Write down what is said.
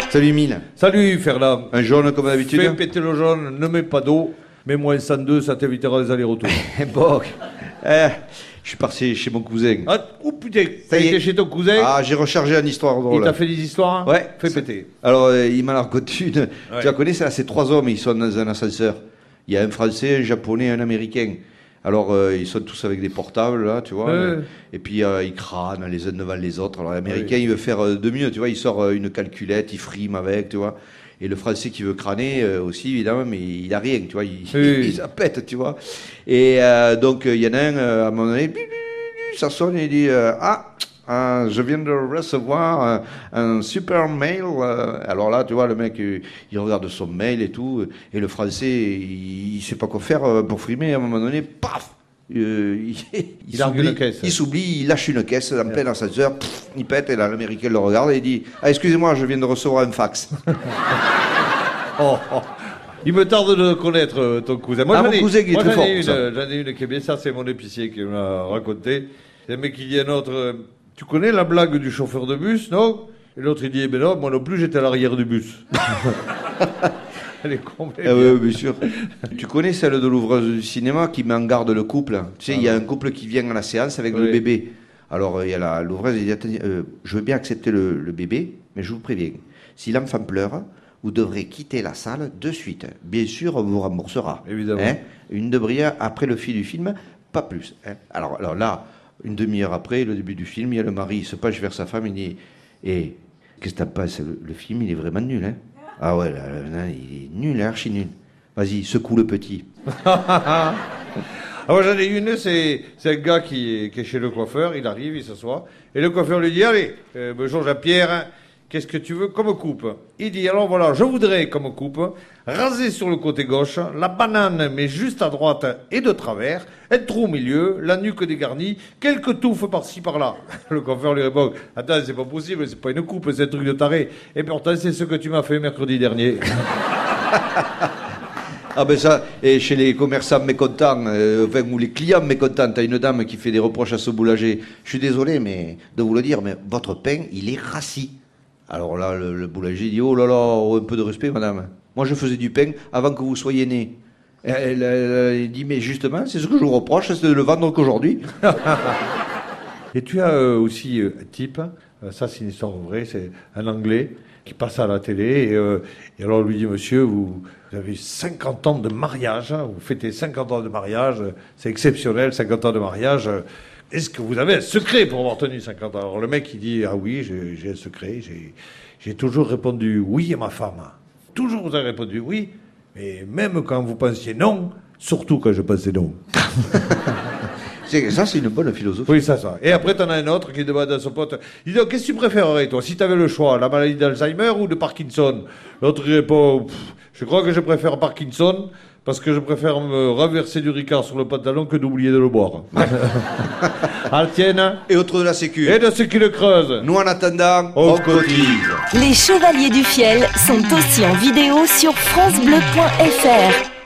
Salut Mille. Salut Fernand. Un jaune comme d'habitude. Fais péter le jaune, ne mets pas d'eau. Mets moins 102, ça t'évitera les allers-retours. Bon, je suis parti chez mon cousin. Ah, oh putain, t'as été chez ton cousin. Ah, j'ai rechargé une histoire drôle. Il t'a fait des histoires. Ouais. Fais péter. Alors, il m'a raconté une. Ouais. Tu la connais, c'est 3 hommes, ils sont dans un ascenseur. Il y a un Français, un Japonais et un Américain. Alors, ils sont tous avec des portables, là, tu vois. Ouais. Et puis, ils crânent les uns devant les autres. Alors, l'Américain, il veut faire de mieux, tu vois. Il sort une calculette, il frime avec, tu vois. Et le Français qui veut crâner aussi, évidemment, mais il a rien, tu vois. Il s'appète, tu vois. Et donc, il y en a un, à un moment donné, ça sonne et il dit je viens de recevoir un super mail. Alors là, tu vois, le mec, il regarde son mail et tout. Et le Français, il sait pas quoi faire pour frimer. À un moment donné, paf, il largue une caisse. Il s'oublie, il lâche une caisse en plein ascenseur, il pète. Et là, l'Américain le regarde et il dit excusez-moi, je viens de recevoir un fax. Il me tarde de connaître ton cousin. Moi, mon cousin qui est très fort. J'en ai une qui est bien, ça c'est mon épicier qui m'a raconté. C'est un mec qui dit à un autre, tu connais la blague du chauffeur de bus, non? Et l'autre il dit, eh ben non, moi non plus j'étais à l'arrière du bus. Elle est complète. Oui, bien sûr. Tu connais celle de l'ouvreuse du cinéma qui met en garde le couple? Tu sais, il y a un couple qui vient à la séance avec le bébé. Alors, il y a l'ouvreuse, elle dit, attendez, je veux bien accepter le bébé, mais je vous préviens, si l'enfant pleure, vous devrez quitter la salle de suite. Bien sûr, on vous remboursera. Évidemment. Hein, une demi-heure après le film du film, pas plus. Hein. Alors là, une demi-heure après, le début du film, il y a le mari, il se penche vers sa femme, il dit qu'est-ce que t'en penses? Le film, il est vraiment nul. Hein. Ah ouais, là, il est nul, archi nul. Vas-y, secoue le petit. Ah, moi j'en ai une, c'est un gars qui est chez le coiffeur, il arrive, il s'assoit, et le coiffeur lui dit, allez, bonjour Jean-Pierre, qu'est-ce que tu veux comme coupe? Il dit, alors voilà, je voudrais comme coupe, raser sur le côté gauche, la banane mais juste à droite et de travers, un trou au milieu, la nuque dégarnie, quelques touffes par-ci par-là. Le coiffeur lui répond, attends, c'est pas possible, c'est pas une coupe, c'est un truc de taré. Et pourtant, c'est ce que tu m'as fait mercredi dernier. Ah ben ça, et chez les commerçants mécontents, ou les clients mécontents, t'as une dame qui fait des reproches à ce boulanger. Je suis désolé de vous le dire, mais votre pain, il est rassis. Alors là, le boulanger dit, oh là là, un peu de respect, madame. Moi, je faisais du pain avant que vous soyez née. Elle dit, mais justement, c'est ce que je vous reproche, c'est de le vendre qu'aujourd'hui. Et tu as aussi un type, ça c'est une histoire vraie, c'est un Anglais qui passe à la télé, et alors on lui dit, monsieur, vous avez 50 ans de mariage, vous fêtez 50 ans de mariage, c'est exceptionnel, 50 ans de mariage, est-ce que vous avez un secret pour avoir tenu 50 ans? Alors le mec il dit, ah oui, j'ai un secret, j'ai toujours répondu oui à ma femme. Toujours vous avez répondu oui, mais même quand vous pensiez non, surtout quand je pensais non. Ça, c'est une bonne philosophie. Oui, ça. Et après, t'en as un autre qui demande à son pote, il dit, qu'est-ce que tu préférerais, toi, si t'avais le choix, la maladie d'Alzheimer ou de Parkinson? L'autre répond, je crois que je préfère Parkinson, parce que je préfère me renverser du Ricard sur le pantalon que d'oublier de le boire. Ah, tienne. Et autre de la sécu. Et de ceux qui le creusent. Nous, en attendant, on cotise. Les Chevaliers du Fiel sont aussi en vidéo sur francebleu.fr.